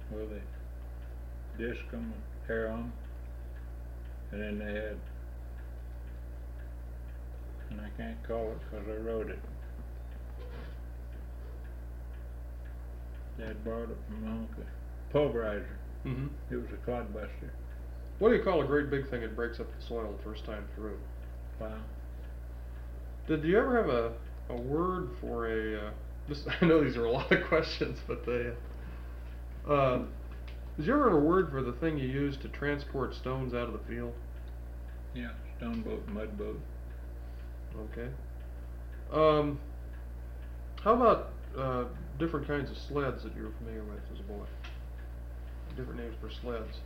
Well, they disc them, hair on, and then they had, and I can't call it 'cause I wrote it. Dad borrowed it from my uncle. Pulverizer. Mm-hmm. It was a clodbuster. What do you call a great big thing that breaks up the soil the first time through? Plow. Did you ever have a word for a? I know these are a lot of questions, but they. Did you ever have a word for the thing you use to transport stones out of the field? Yeah, stone boat, mud boat. Okay. How about different kinds of sleds that you were familiar with as a boy? Different names for sleds.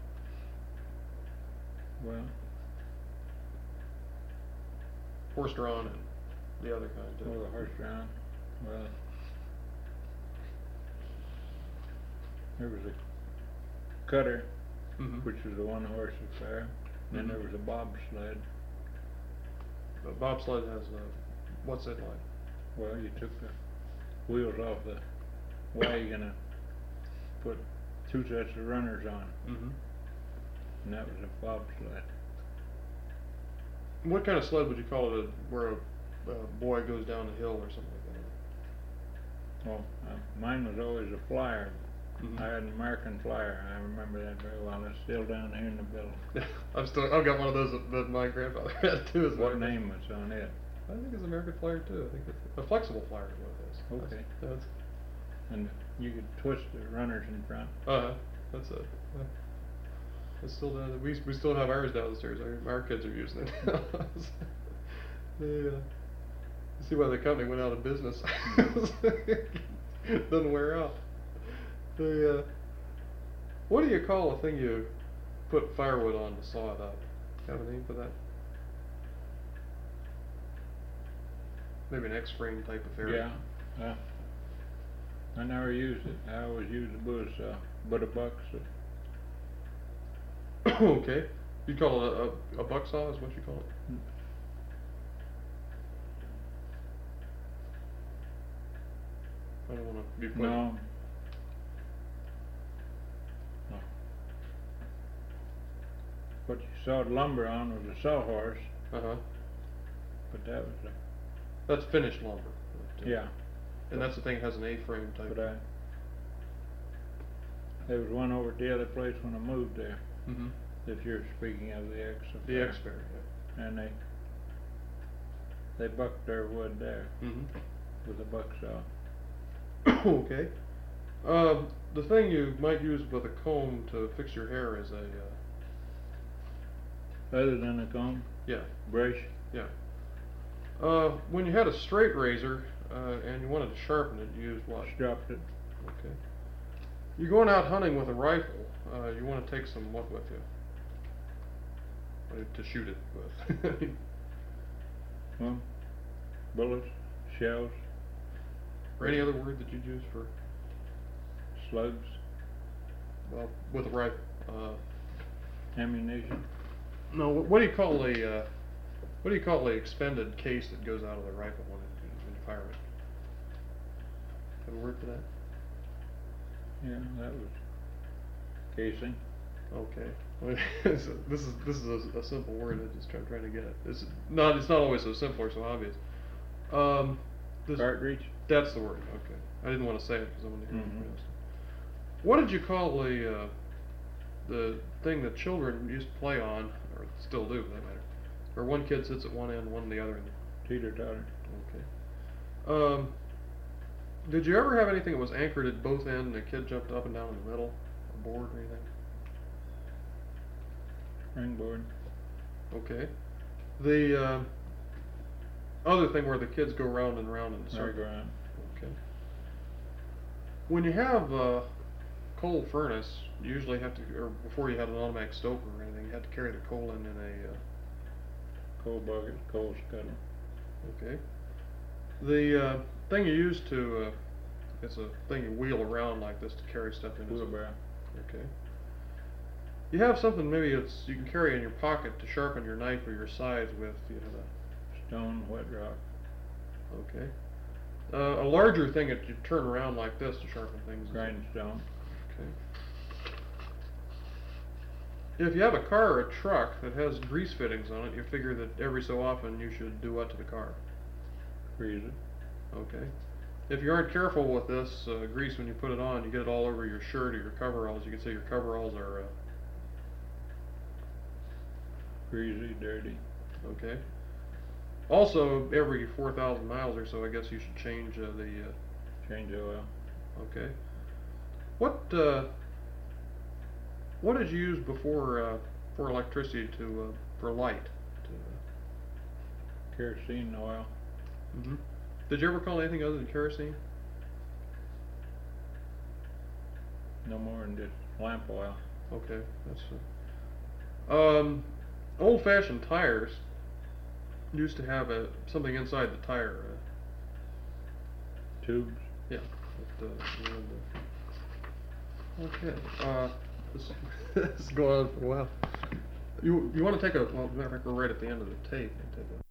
Well, Horse-drawn and the other kind too. well, the horse drawn. Well, there was a cutter, Mm-hmm. which was a one-horse affair. Then there was a bobsled. A bobsled has what's it like? Well, you took the wheels off the wagon and put two sets of runners on, Mm-hmm. and that was a bobsled. What kind of sled would you call it? Where a boy goes down a hill or something like Well, mine was always a flyer. Mhm. I had an American flyer. I remember that very well. It's still down here in the building. that? I've got one of those that my grandfather had too. What name was on it? I think it's American Flyer too. I think it's a flexible flyer is what it is. Okay. That's And you could twist the runners in front. that's a. It's still down. We still have ours downstairs. Our kids are using it. They see why the company went out of business. Doesn't wear out. What do you call a thing you put firewood on to saw it up? Have a name for that? Maybe an X-frame type of area. Yeah. I never used it. I always used a bush saw, but a buck saw. Okay. You call it a buck saw is what you call it? I don't want to be put. No. What you sawed lumber on was a sawhorse, Uh-huh. but that was That's finished lumber. yeah. And that's the thing that has an A-frame type. But there was one over at the other place when I moved there Mm-hmm. that you're speaking of, the X. The X-Bear, yeah. And they bucked their wood there Mm-hmm. with a buck saw. Okay. The thing you might use with a comb to fix your hair is a Other than a comb, yeah. brush. Yeah. When you had a straight razor and you wanted to sharpen it, you used what? Stropped it. Okay. You're going out hunting with a rifle. You want to take some what with you? To shoot it with. Well, bullets, shells, Or any other word that you'd use for slugs, with a rifle? ammunition. No. What do you call a expended case that goes out of the rifle when you fire it? Have a word for that? Yeah, that was casing. Okay. This is a simple word. I'm just trying to get it. It's not always so simple or so obvious. Cartridge. That's the word. Okay. I didn't want to say it because I wanted to hear it Mhm. pronounced. What did you call the thing that children used to play on, or still do for that matter? Or one kid sits at one end, one at the other end. Teeter-totter. Okay. Did you ever have anything that was anchored at both ends and a kid jumped up and down in the middle? A board or anything? Springboard. Okay. The other thing where the kids go round and round in a circle. Merry-go-round. Okay. When you have a coal furnace, you usually have to, or before you had an automatic stoker or anything, you had to carry the coal in a. Coal bucket, coal scuttle. Okay. The thing you use to, it's a thing you wheel around like this to carry stuff in. Wheelbarrow. Okay. You have something maybe you can carry in your pocket to sharpen your knife or your scythe with. You have a Stone, wet rock. Okay. A larger thing that you turn around like this to sharpen things. Grindstone. Okay. If you have a car or a truck that has grease fittings on it, you figure that every so often you should do what to the car? Grease it. Okay. If you aren't careful with this grease when you put it on, you get it all over your shirt or your coveralls. You can say your coveralls are Greasy, dirty. okay. Also, every 4,000 miles or so, I guess you should change the. Change oil. Okay. What did you use before for electricity to for light? Kerosene oil. Mm-hmm. Did you ever call anything other than kerosene? No more than just lamp oil. Okay, that's old-fashioned tires used to have something inside the tire. Tubes. Yeah. Okay. This this is going on for a while. You want to take a, well, as a matter of fact, we're right at the end of the tape. Take a